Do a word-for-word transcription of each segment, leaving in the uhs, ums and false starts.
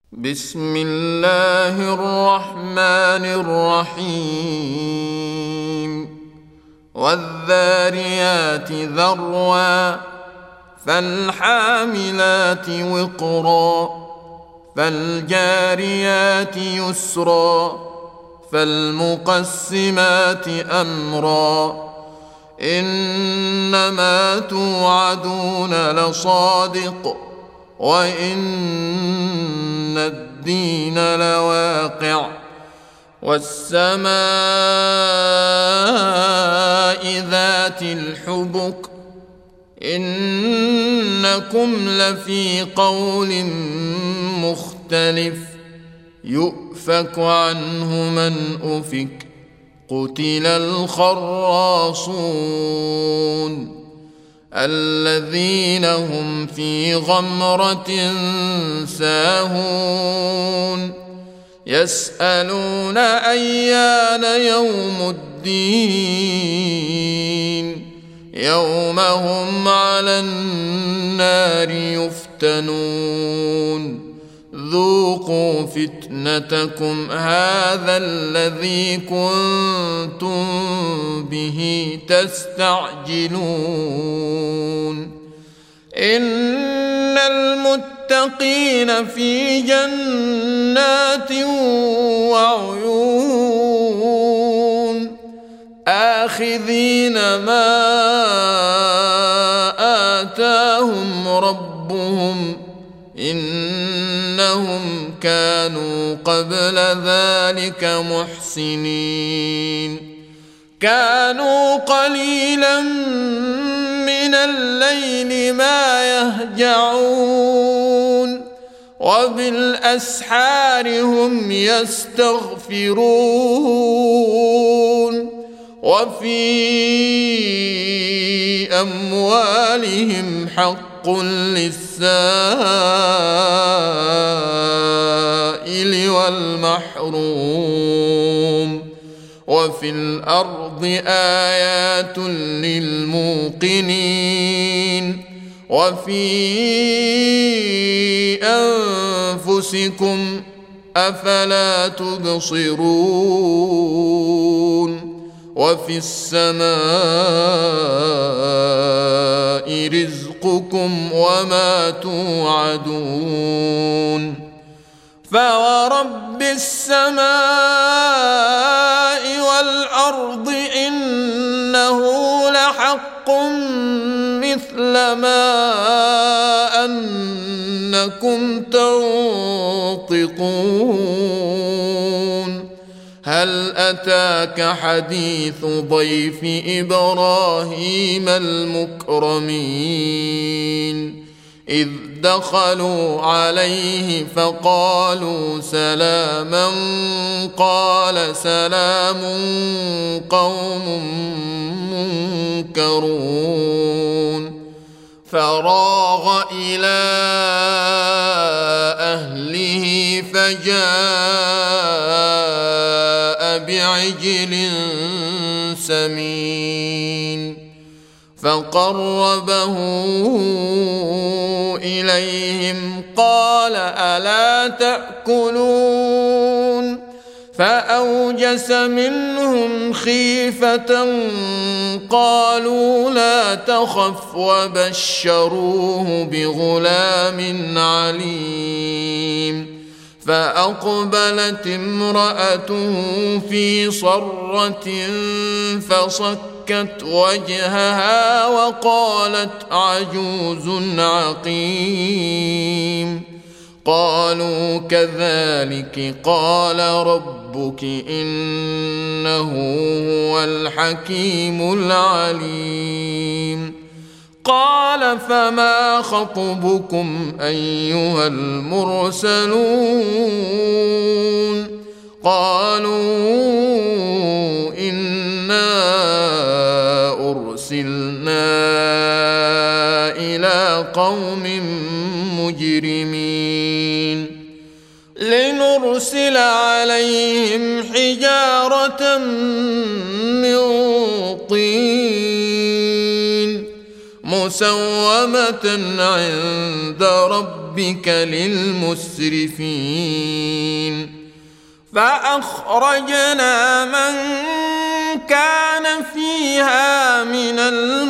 بسم الله الرحمن الرحيم والذاريات ذروا فالحاملات وقرا فالجاريات يسرا فالمقسمات أمرا إنما توعدون لصادق وإن الدين لواقع والسماء ذات الحبك إنكم لفي قول مختلف يؤفك عنه من أفك قتل الخراصون الذين هم في غمرة ساهون يسألون أيان يوم الدين يوم هم على النار يفتنون ذوقوا فتنتكم هذا الذي كنتم به تستعجلون إن المتقين في جنات وعيون آخذين ما آتاهم ربهم إنهم كانوا قبل ذلك محسنين كانوا قليلا من الليل ما يهجعون وبالأسحار هم يستغفرون وفي أموالهم حق للسائل والمحروم وفي الأرض آيات للموقنين وفي أنفسكم أفلا تبصرون وفي السماء رزقكم وما توعدون فورب السماء والأرض إنه لحق مثل ما أنكم تنطقون هل أتاك حديث ضيف إبراهيم المكرمين إذ دخلوا عليه فقالوا سلاما قال سلام قوم منكرون فراغ إلى أهله فجاء بعجل سمين فقربه إليهم قال ألا تأكلون فأوجس منهم خيفة قالوا لا تخف وبشروه بغلام عليم فأقبلت امرأته في صرة فصكت وجهها وقالت عجوز عقيم قالوا كذلك قال ربك إنه هو الحكيم العليم قال فما خطبكم أيها المرسلون قالوا إنا أرسلنا إلى قوم مجرمين لنرسل عليهم حجارة من طين مسومة عند ربهم ربك للمسرفين فأخرجنا من كان فيها من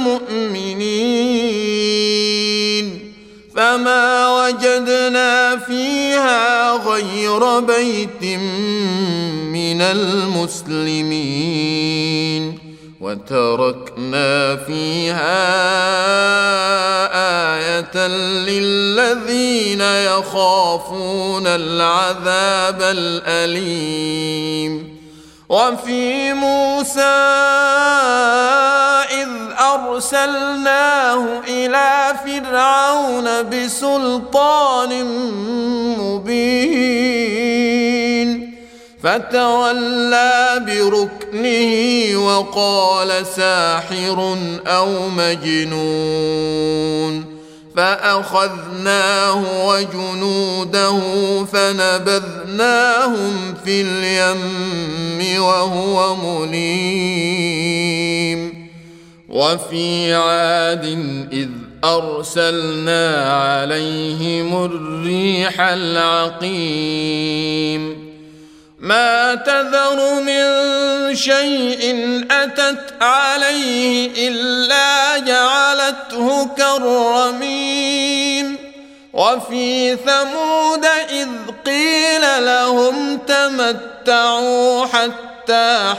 المؤمنين فما وجدنا فيها غير بيت من المسلمين وتركنا فيها آية للذين يخافون العذاب الأليم وفي موسى إذ أرسلناه إلى فرعون بسلطان مبين فتولى بركنه وقال ساحر أو مجنون فأخذناه وجنوده فنبذناهم في اليم وهو مليم وفي عاد إذ أرسلنا عليهم الريح العقيم ما تذر من شيء أتت عليه إلا جعلته كالرميم وفي ثمود إذ قيل لهم تمتعوا حتى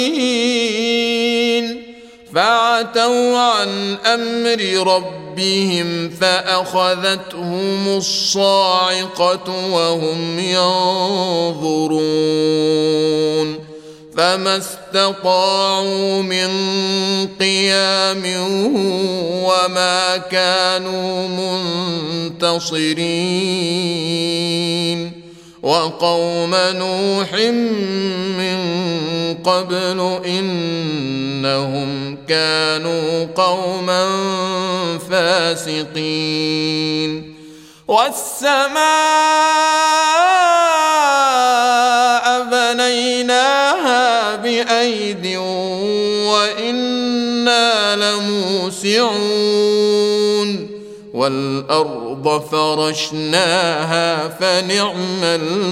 حين فعتوا عن أمر ربهم فأخذتهم الصاعقة وهم ينظرون فما استطاعوا من قيام وما كانوا منتصرين وقوم نوح من قبل إنهم كانوا قوما فاسقين والسماء بنيناها بأيد وإنا لموسعون والأرض فرشناها فنعم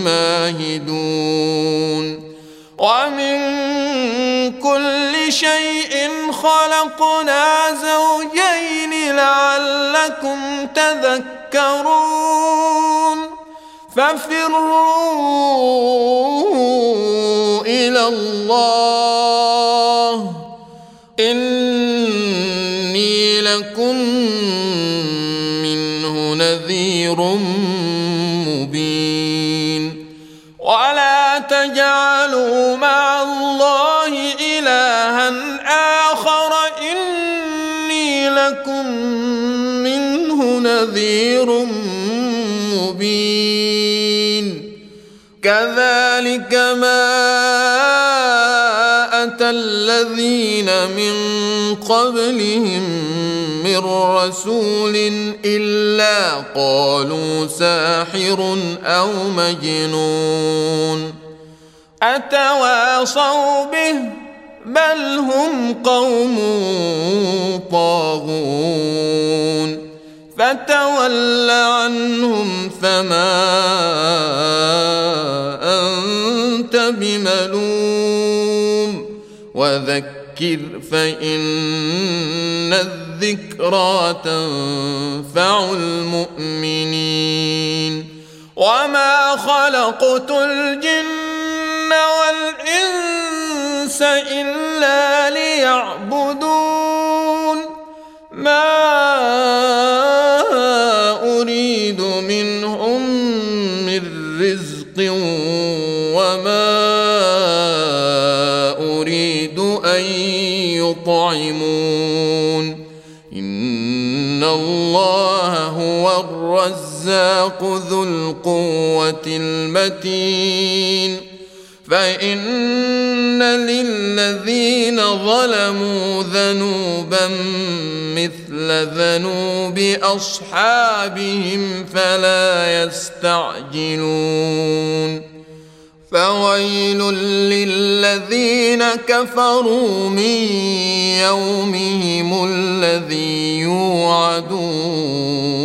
الماهدون ومن كل شيء خلقنا زوجين لعلكم تذكرون ففروا إلى الله إني لكم منه نذير مبين ولا تجعلوا مع الله إلها آخر إني لكم منه نذير مبين كذلك ما أتى الذين من قبلهم من رسول إلا قالوا ساحر أو مجنون أتواصوا به بل هم قوم طاغون فتول عنهم فما أنت بملوم وذكر فإن الذكرى تنفع المؤمنين وما خلقت الجن والإنس إلا ليعبدون ما أريد منهم من رزق وما أريد أن يطعمون إن الله هو الرزاق ذو القوة المتين فإن للذين ظلموا ذنوبا مثل ذنوب أصحابهم فلا يستعجلون فويل للذين كفروا من يومهم الذي يوعدون